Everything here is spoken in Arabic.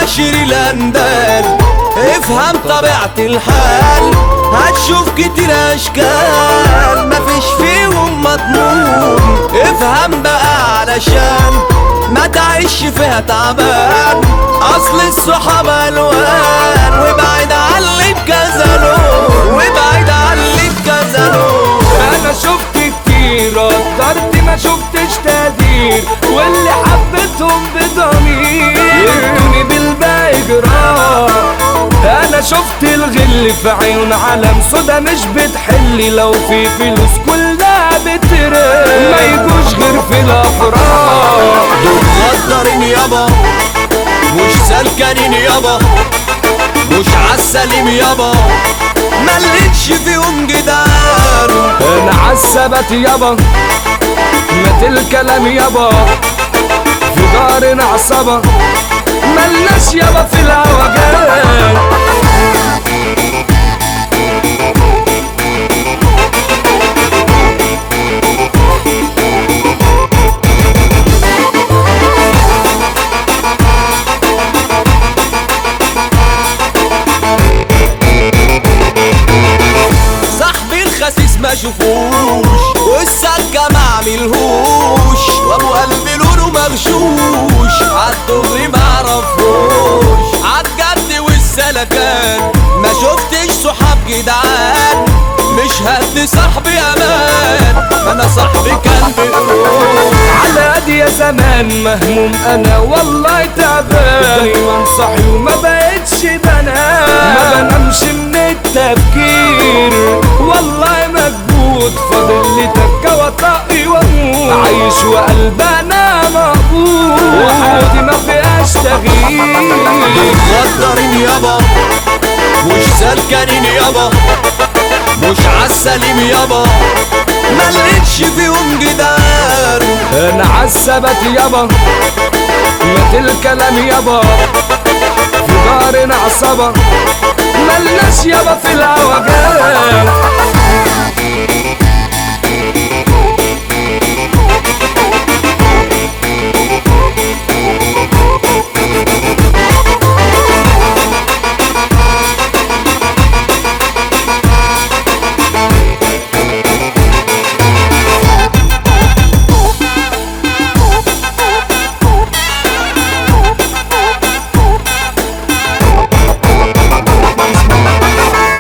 عاشر الاندال. افهم طبيعة الحال، هتشوف كتير اشكال مفيش فيهم مضمون. افهم بقى علشان ما تعيش فيها تعبان، اصل الصحاب الوان وابعد عن اللي بكذلون، وابعد عن اللي بكذلون. انا شفت كتير قدرت ما شفتش تقدير، واللي حبيتهم بضمير يرموني بالباقي جراح. انا شفت الغل في عيون عالم سودا مش بتحلي، لو في فلوس كلها بترق ما يجوش غير في الافراح. دول غدارين يابا مش سلكانين يابا، مش عالسليم يابا ملقتش فيهم جدعان. انا عالثبات يابا مات الكلام يابا، في دار عصابة ملناش يابا في العوجان. صاحبي الخسيس ما شوفوش والسكة ما عملهوش، وابو قلبي لونه مغشوش عالدغري ما عرفوش. عالجد والسلكان ما شفتش صحاب جدعان، مش هدي صاحبي امان انا صاحبي كان بقروش. على قدي يا زمان مهموم انا والله تعبان، دايما صاحي وما بقتش بنام، ما بنامش من التفكير والله مجهود، فاضل لي تكه وطقي واموت، عايش وقلبي انا مقبول وحياتي ما فيهاش تغيير. غدارين يابا مش سلكانين يابا، مش عالسليم يابا ملقتش فيهم جدعان. انا عالثبات يابا مات الكلام يابا، في دار عصابة ملناش يابا في العوجان.